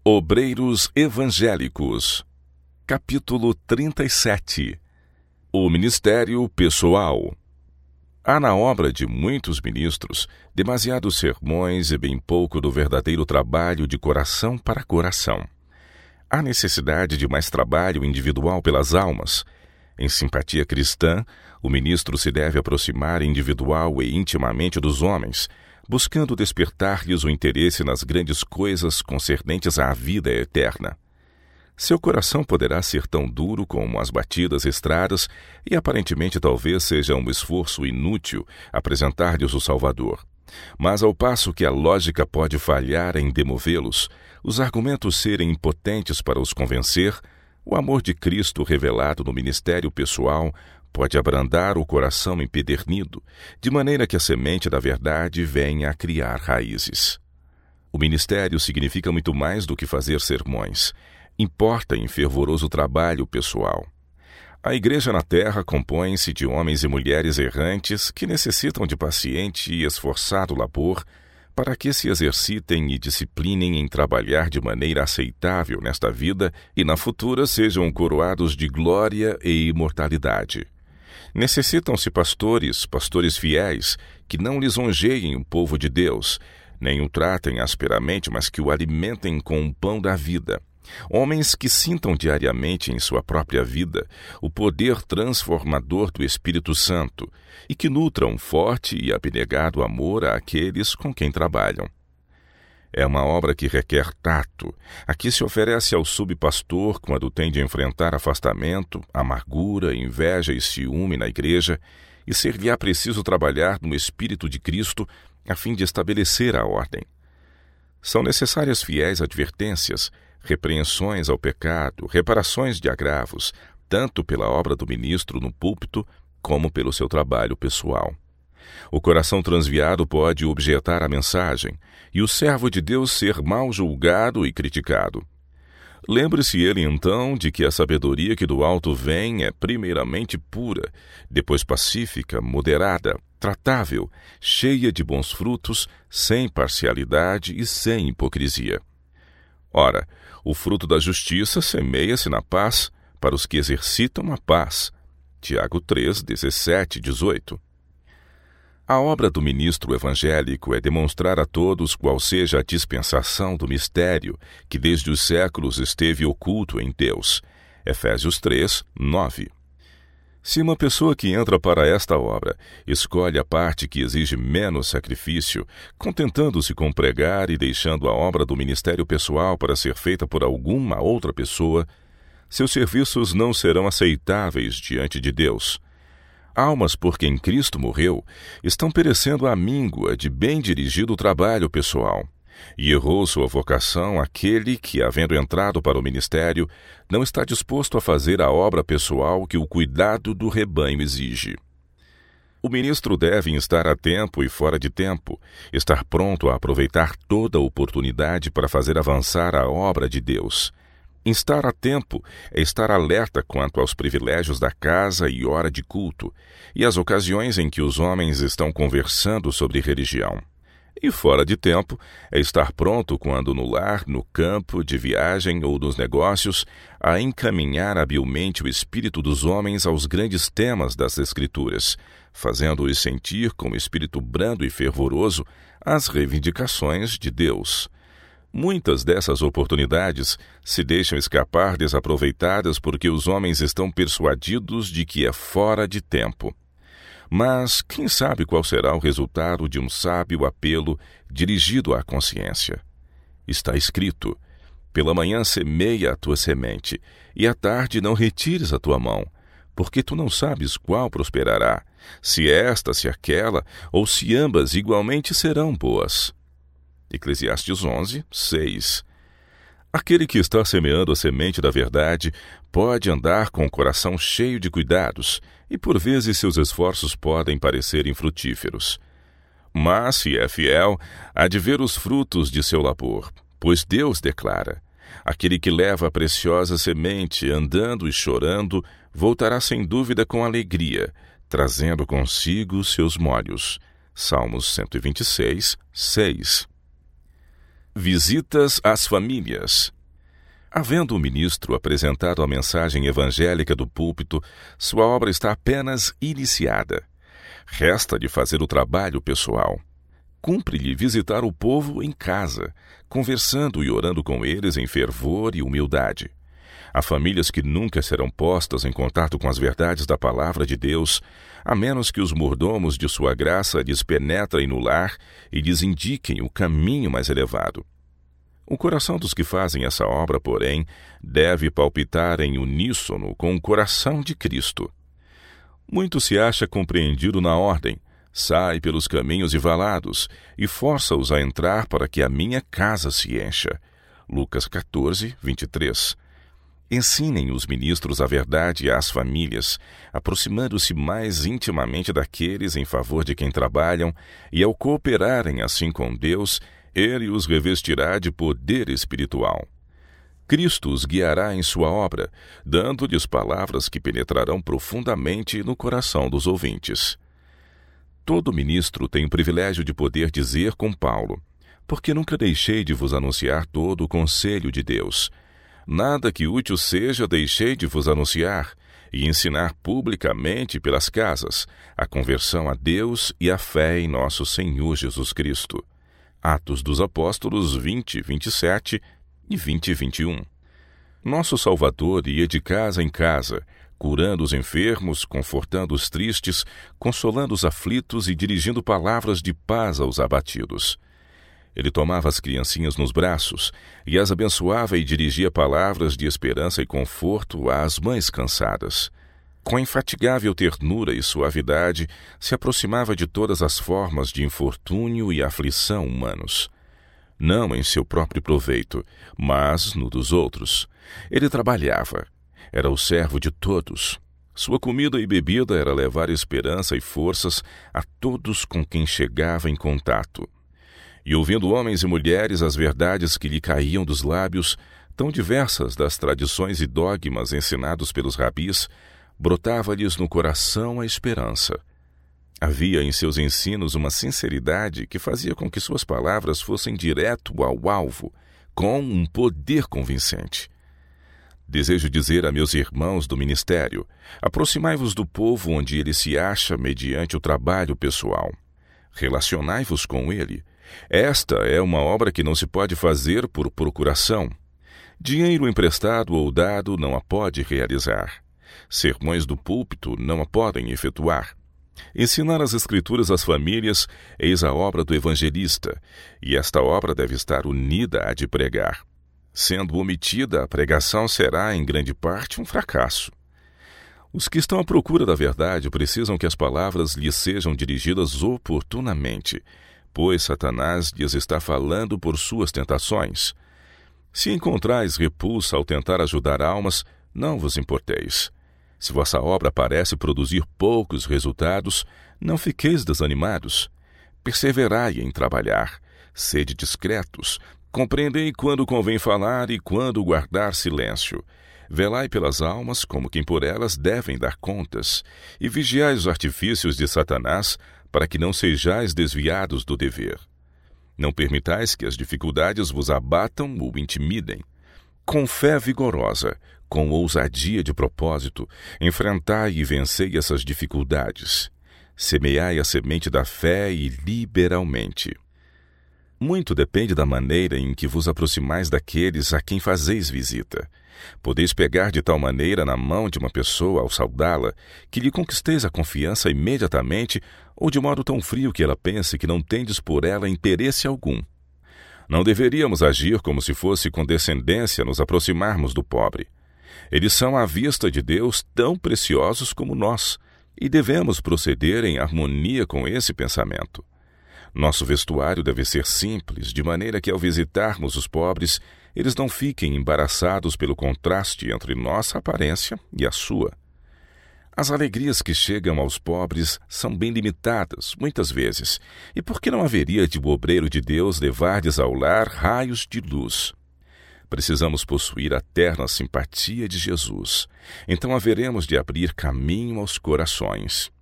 Obreiros Evangélicos. Capítulo 37. O Ministério Pessoal. Há na obra de muitos ministros demasiados sermões e bem pouco do verdadeiro trabalho de coração para coração. Há necessidade de mais trabalho individual pelas almas. Em simpatia cristã, o ministro se deve aproximar individual e intimamente dos homens, buscando despertar-lhes o interesse nas grandes coisas concernentes à vida eterna. Seu coração poderá ser tão duro como as batidas estradas e aparentemente talvez seja um esforço inútil apresentar-lhes o Salvador. Mas ao passo que a lógica pode falhar em demovê-los, os argumentos serem impotentes para os convencer, o amor de Cristo revelado no ministério pessoal pode abrandar o coração empedernido, de maneira que a semente da verdade venha a criar raízes. O ministério significa muito mais do que fazer sermões. Importa em fervoroso trabalho pessoal. A igreja na terra compõe-se de homens e mulheres errantes que necessitam de paciente e esforçado labor para que se exercitem e disciplinem em trabalhar de maneira aceitável nesta vida e na futura sejam coroados de glória e imortalidade. Necessitam-se pastores fiéis, que não lisonjeiem o povo de Deus, nem o tratem asperamente, mas que o alimentem com o pão da vida. Homens que sintam diariamente em sua própria vida o poder transformador do Espírito Santo e que nutram forte e abnegado amor àqueles com quem trabalham. É uma obra que requer tato, a que se oferece ao subpastor quando tem de enfrentar afastamento, amargura, inveja e ciúme na igreja, e ser-lhe-á preciso trabalhar no Espírito de Cristo a fim de estabelecer a ordem. São necessárias fiéis advertências, repreensões ao pecado, reparações de agravos, tanto pela obra do ministro no púlpito como pelo seu trabalho pessoal. O coração transviado pode objetar a mensagem e o servo de Deus ser mal julgado e criticado. Lembre-se ele, então, de que a sabedoria que do alto vem é primeiramente pura, depois pacífica, moderada, tratável, cheia de bons frutos, sem parcialidade e sem hipocrisia. Ora, o fruto da justiça semeia-se na paz para os que exercitam a paz. Tiago 3, 17, 18. A obra do ministro evangélico é demonstrar a todos qual seja a dispensação do mistério que desde os séculos esteve oculto em Deus. Efésios 3, 9. Se uma pessoa que entra para esta obra escolhe a parte que exige menos sacrifício, contentando-se com pregar e deixando a obra do ministério pessoal para ser feita por alguma outra pessoa, seus serviços não serão aceitáveis diante de Deus. Almas por quem Cristo morreu estão perecendo à míngua de bem dirigido trabalho pessoal. E errou sua vocação aquele que, havendo entrado para o ministério, não está disposto a fazer a obra pessoal que o cuidado do rebanho exige. O ministro deve estar a tempo e fora de tempo, estar pronto a aproveitar toda a oportunidade para fazer avançar a obra de Deus. Estar a tempo é estar alerta quanto aos privilégios da casa e hora de culto, e as ocasiões em que os homens estão conversando sobre religião. E fora de tempo é estar pronto quando no lar, no campo, de viagem ou nos negócios, a encaminhar habilmente o espírito dos homens aos grandes temas das Escrituras, fazendo-os sentir com espírito brando e fervoroso as reivindicações de Deus. Muitas dessas oportunidades se deixam escapar desaproveitadas porque os homens estão persuadidos de que é fora de tempo. Mas quem sabe qual será o resultado de um sábio apelo dirigido à consciência? Está escrito: pela manhã semeia a tua semente, e à tarde não retires a tua mão, porque tu não sabes qual prosperará, se esta, se aquela, ou se ambas igualmente serão boas. Eclesiastes 11, 6. Aquele que está semeando a semente da verdade pode andar com o coração cheio de cuidados e por vezes seus esforços podem parecer infrutíferos. Mas, se é fiel, há de ver os frutos de seu labor, pois Deus declara: aquele que leva a preciosa semente andando e chorando voltará sem dúvida com alegria, trazendo consigo seus molhos. Salmos 126, 6. Visitas às famílias. Havendo o ministro apresentado a mensagem evangélica do púlpito, sua obra está apenas iniciada. Resta-lhe fazer o trabalho pessoal. Cumpre-lhe visitar o povo em casa, conversando e orando com eles em fervor e humildade. Há famílias que nunca serão postas em contato com as verdades da palavra de Deus, a menos que os mordomos de sua graça lhes penetrem no lar e lhes indiquem o caminho mais elevado. O coração dos que fazem essa obra, porém, deve palpitar em uníssono com o coração de Cristo. Muito se acha compreendido na ordem: sai pelos caminhos e valados, e força-os a entrar para que a minha casa se encha. Lucas 14, 23. Ensinem os ministros a verdade às famílias, aproximando-se mais intimamente daqueles em favor de quem trabalham, e ao cooperarem assim com Deus, Ele os revestirá de poder espiritual. Cristo os guiará em sua obra, dando-lhes palavras que penetrarão profundamente no coração dos ouvintes. Todo ministro tem o privilégio de poder dizer com Paulo: porque nunca deixei de vos anunciar todo o conselho de Deus. Nada que útil seja deixei de vos anunciar e ensinar publicamente pelas casas a conversão a Deus e a fé em nosso Senhor Jesus Cristo. Atos dos Apóstolos 20, 27 e 20, 21. Nosso Salvador ia de casa em casa, curando os enfermos, confortando os tristes, consolando os aflitos e dirigindo palavras de paz aos abatidos. Ele tomava as criancinhas nos braços e as abençoava e dirigia palavras de esperança e conforto às mães cansadas. Com infatigável ternura e suavidade, se aproximava de todas as formas de infortúnio e aflição humanos. Não em seu próprio proveito, mas no dos outros. Ele trabalhava. Era o servo de todos. Sua comida e bebida era levar esperança e forças a todos com quem chegava em contato. E ouvindo homens e mulheres as verdades que lhe caíam dos lábios, tão diversas das tradições e dogmas ensinados pelos rabis, brotava-lhes no coração a esperança. Havia em seus ensinos uma sinceridade que fazia com que suas palavras fossem direto ao alvo, com um poder convincente. Desejo dizer a meus irmãos do ministério: aproximai-vos do povo onde ele se acha mediante o trabalho pessoal. Relacionai-vos com ele. Esta é uma obra que não se pode fazer por procuração. Dinheiro emprestado ou dado não a pode realizar. Sermões do púlpito não a podem efetuar. Ensinar as Escrituras às famílias, eis a obra do evangelista, e esta obra deve estar unida à de pregar. Sendo omitida, a pregação será, em grande parte, um fracasso. Os que estão à procura da verdade precisam que as palavras lhes sejam dirigidas oportunamente, pois Satanás lhes está falando por suas tentações. Se encontrais repulsa ao tentar ajudar almas, não vos importeis. Se vossa obra parece produzir poucos resultados, não fiqueis desanimados. Perseverai em trabalhar, sede discretos, compreendei quando convém falar e quando guardar silêncio. Velai pelas almas como quem por elas devem dar contas, e vigiai os artifícios de Satanás, para que não sejais desviados do dever. Não permitais que as dificuldades vos abatam ou intimidem. Com fé vigorosa, com ousadia de propósito, enfrentai e vencei essas dificuldades. Semeai a semente da fé e liberalmente. Muito depende da maneira em que vos aproximais daqueles a quem fazeis visita. Podeis pegar de tal maneira na mão de uma pessoa ao saudá-la, que lhe conquisteis a confiança imediatamente, ou de modo tão frio que ela pense que não tendes por ela interesse algum. Não deveríamos agir como se fosse condescendência nos aproximarmos do pobre. Eles são à vista de Deus tão preciosos como nós, e devemos proceder em harmonia com esse pensamento. Nosso vestuário deve ser simples, de maneira que ao visitarmos os pobres, eles não fiquem embaraçados pelo contraste entre nossa aparência e a sua. As alegrias que chegam aos pobres são bem limitadas, muitas vezes, e por que não haveria de o obreiro de Deus levar-lhes ao lar raios de luz? Precisamos possuir a terna simpatia de Jesus, então haveremos de abrir caminho aos corações.